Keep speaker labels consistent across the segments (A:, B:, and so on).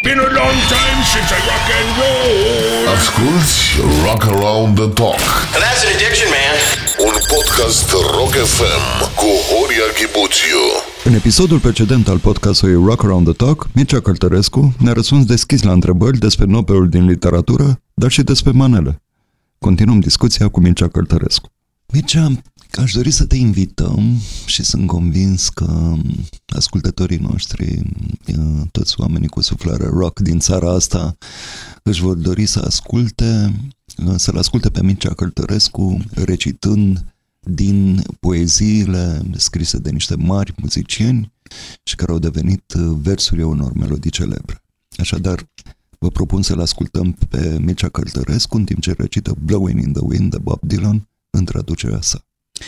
A: Been a long time since I rock and roll.
B: Asculți Rock Around the Talk.
C: And that's an addiction, man.
B: Un podcast Rock FM cu Horia Ghibuțiu.
D: În episodul precedent al podcastului Rock Around the Talk, Mircea Căltărescu ne-a răspuns deschis la întrebări despre Nobelul din literatură, dar și despre manele. Continuăm discuția cu Mircea Căltărescu. Mircea, aș dori să te invităm și sunt convins că ascultătorii noștri, toți oamenii cu suflare rock din țara asta, își vor dori să-l asculte pe Mircea Căltărescu recitând din poeziile scrise de niște mari muzicieni și care au devenit versuri unor melodii celebre. Așadar, vă propun să-l ascultăm pe Mircea Căltărescu în timp ce recită Blowing in the Wind de Bob Dylan în traducerea sa.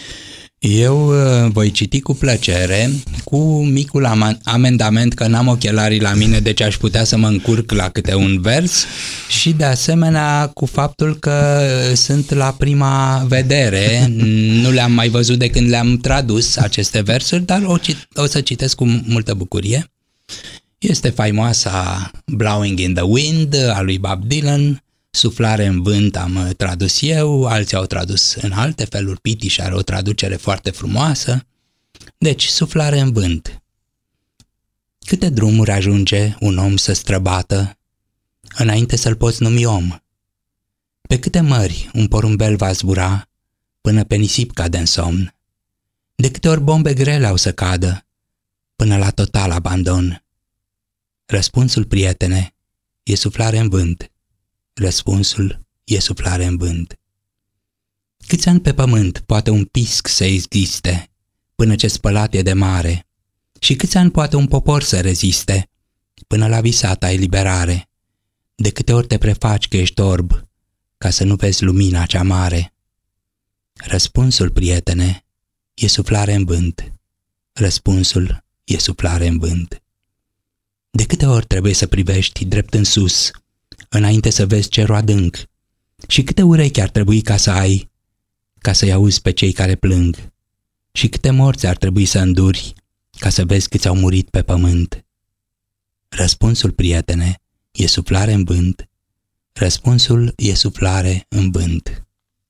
E: Eu voi citi cu plăcere, cu micul amendament că n-am ochelarii la mine, deci aș putea să mă încurc la câte un vers și de asemenea cu faptul că sunt la prima vedere, nu le-am mai văzut de când le-am tradus aceste versuri, dar o să citesc cu multă bucurie. Este faimoasa Blowing in the Wind a lui Bob Dylan. Suflare în vânt am tradus eu, alții au tradus în alte feluri, Pitiș are o traducere foarte frumoasă. Deci, suflare în vânt. Câte drumuri ajunge un om să străbată înainte să-l poți numi om? Pe câte mări un porumbel va zbura până pe nisip cade în somn? De câte ori bombe grele au să cadă până la total abandon? Răspunsul, prietene, e suflare în vânt. Răspunsul e suflare în vânt. Câți ani pe pământ poate un pisc să existe până ce spălat e de mare? Și câți ani poate un popor să reziste până la visata eliberare? De câte ori te prefaci că ești orb ca să nu vezi lumina cea mare? Răspunsul, prietene, e suflare în vânt. Răspunsul e suflare în vânt. De câte ori trebuie să privești drept în sus înainte să vezi cerul adânc? Și câte urechi ar trebui ca să ai, ca să-i auzi pe cei care plâng? Și câte morți ar trebui să înduri, ca să vezi câți au murit pe pământ? Răspunsul, prietene, e suflare în vânt. Răspunsul e suflare în vânt.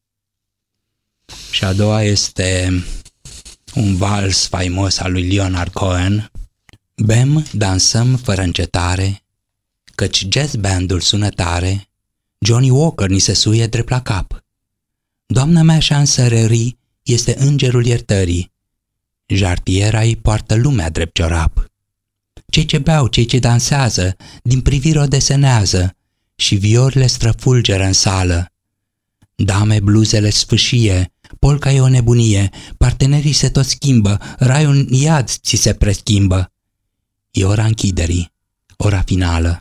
E: Și a doua este un vals faimos al lui Leonard Cohen. Bem, dansăm fără încetare, căci jazz bandul sună tare, Johnny Walker ni se suie drept la cap. Doamna mea șansărării este îngerul iertării, jartiera-i poartă lumea drept ciorap. Cei ce beau, cei ce dansează, din privire o desenează și viorile străfulgeră în sală. Dame, bluzele sfâșie, polca e o nebunie, partenerii se tot schimbă, raiul în iad ți se preschimbă. E ora închiderii, ora finală.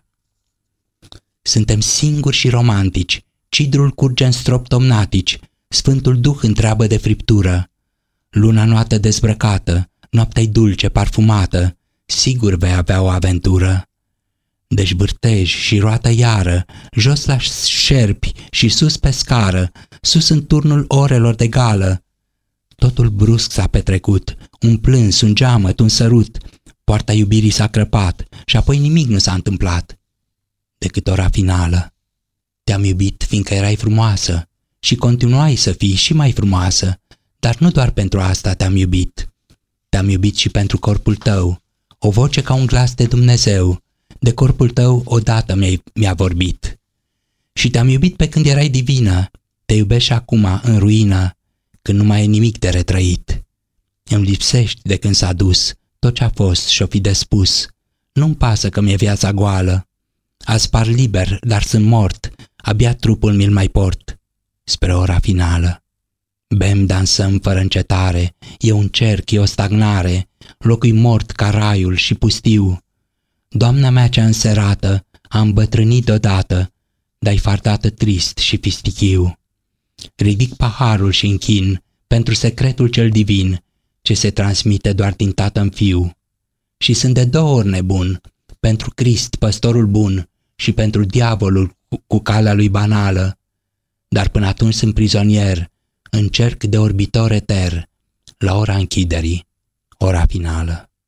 E: Suntem singuri și romantici, cidrul curge în strop tomnatici, Sfântul Duh întreabă de friptură. Luna noapte dezbrăcată, noaptea-i dulce, parfumată, sigur vei avea o aventură. Deci bârteji și roată iară, jos la șerpi și sus pe scară, sus în turnul orelor de gală. Totul brusc s-a petrecut, un plâns, un geamăt, un sărut, poarta iubirii s-a crăpat și apoi nimic nu s-a întâmplat. Decât ora finală. Te-am iubit fiindcă erai frumoasă și continuai să fii și mai frumoasă, dar nu doar pentru asta te-am iubit. Te-am iubit și pentru corpul tău, o voce ca un glas de Dumnezeu, de corpul tău odată mi-a vorbit. Și te-am iubit pe când erai divină, te iubesc și acum în ruină, când nu mai e nimic de retrăit. Îmi lipsești de când s-a dus tot ce-a fost și-o fi de spus. Nu-mi pasă că mi-e viața goală. Azi par liber, dar sunt mort, abia trupul mi-l mai port. Spre ora finală. Bem, dansăm fără încetare, e un cerc, e o stagnare, locul mort ca raiul și pustiu. Doamna mea cea înserată a îmbătrânit odată, dar-i fardată trist și fistichiu. Ridic paharul și închin pentru secretul cel divin, ce se transmite doar din tată în fiu. Și sunt de două ori nebun, pentru Crist, păstorul bun, și pentru diavolul cu calea lui banală. Dar până atunci sunt prizonier, în cerc de orbitor eter, la ora închiderii, ora finală.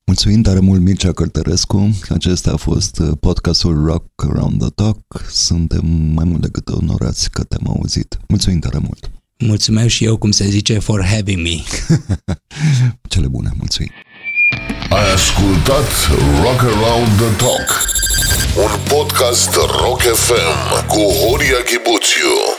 D: Mulțumim tare mult, Mircea Cărtărescu. Acesta a fost podcastul Rock Around the Talk. Suntem mai mult decât onorați că te-am auzit. Mulțumim tare mult.
E: Mulțumesc și eu, cum se zice, for having me.
D: Cele bune, mulțumim.
B: Ai ascultat Rock Around the Talk, un podcast Rock FM cu Horia Ghibuțiu.